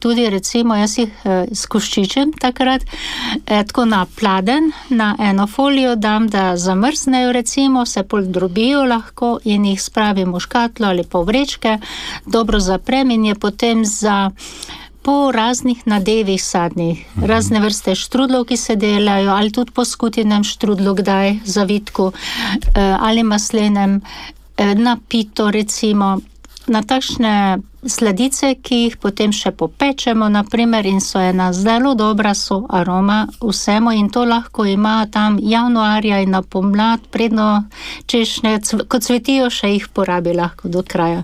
tudi recimo jaz jih skuščičem takrat, tako na pladen, na eno folijo dam, da zamrznejo recimo, se pol drobijo lahko in jih spravim v škatlo ali pa v vrečke, dobro zaprem in je potem za po raznih nadevih sadnih, razne vrste štrudlov, ki se delajo, ali tudi po skutinem štrudlu kdaj, zavitku, ali maslenem, na pito recimo, na takšne sladice, ki jih potem še popečemo, naprimer, in so ena zelo dobra so aroma vsemu in to lahko ima tam januarja in na pomlad, predno češnje, ko cvetijo, še jih porabi lahko do kraja.